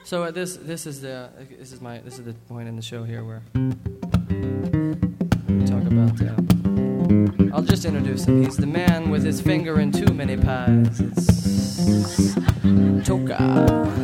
So this is the point in the show here where we talk about. I'll just introduce him. He's the man with his finger in too many pies. It's Toka.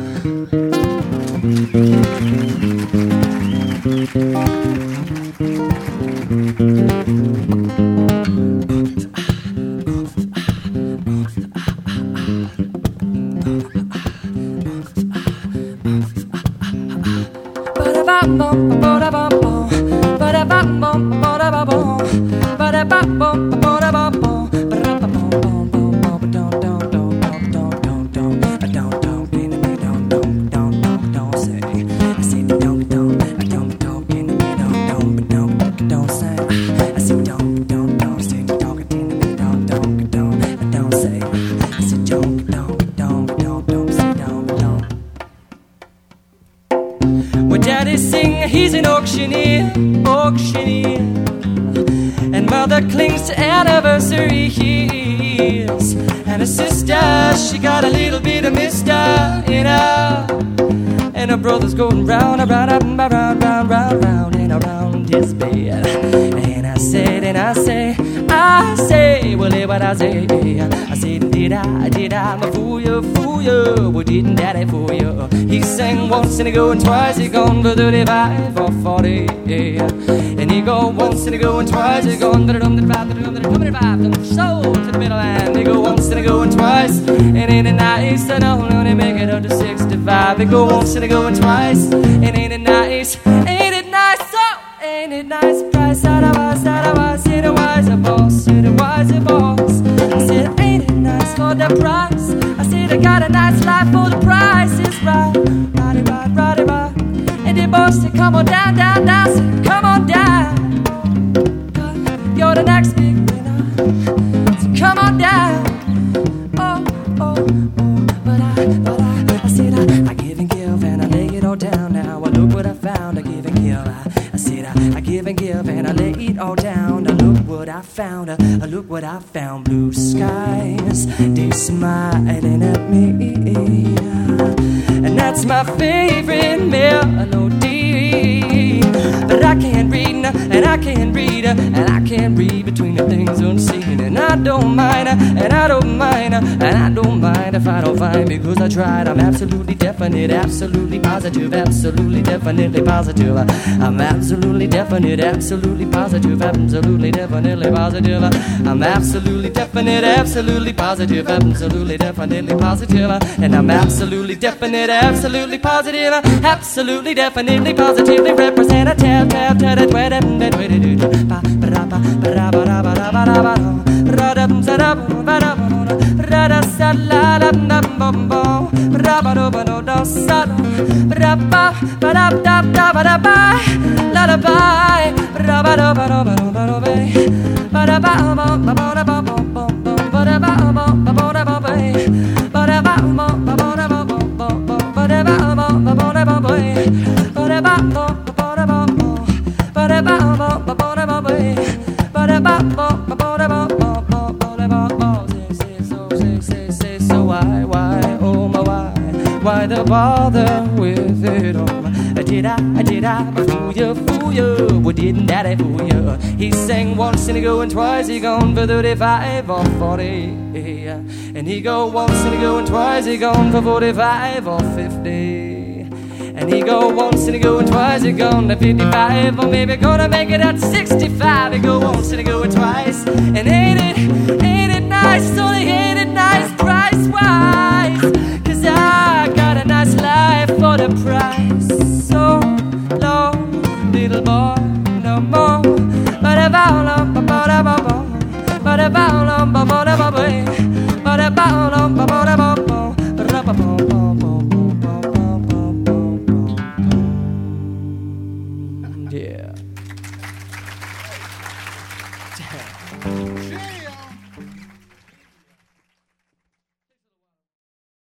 He's an auctioneer, and mother clings to anniversaries. And her sister, she got a little bit of mister in her. And her brother's going round and round and round, round, round, round and around his bed. And I say, well, hear what I say. I said, did I fool you? Well, didn't daddy fool you? He sang once and he go and twice, he gone for 35 or 40. And he go once and he go and twice, he gone for 25, so to the middle, and he go once and he go and twice. And ain't it nice? I know when they make it up to 65. They go once and they go and twice. And ain't it nice? Ain't it nice? Oh, ain't it nice? Price out of us, hit a wiser boss, hit a wiser boss. I said, ain't it nice for the price? I said, I got a nice life for the price is right. Right. And the boss said, come on down, down, down. Said, come on down. You're the next big winner. So come on down. Oh. But I said, I give and give and I lay it all down now. Well, look what I found. I give and give. I said, I give and give and I lay it all down. Now look what I found. Look what I found. Blue skies, they smiling at me. And that's my favorite melody. But I can't read, and I can't read, and I can't read between the things unseen. And I don't mind, and I don't mind, and I don't mind if I don't find, because I tried. I'm absolutely definite, absolutely positive, absolutely definitely positive. I'm absolutely definite, absolutely positive, absolutely definitely positive. I'm absolutely definite, absolutely positive, absolutely definitely positive. And I'm absolutely definite, absolutely positive, absolutely definitely positively representative. Why the bother with it all? Did I fool you? Well, didn't daddy fool you? He sang once and he go and twice, he gone for 35 or 40. And he go once and he go and twice, he gone for 45 or 50. And he go once and he go and twice, he gone to 55, or maybe gonna make it at 65. He go once and he go and twice, and ain't it nice? Only ain't it nice price-wise? 'Cause I got a nice life for the price. So long, little boy, no more. But about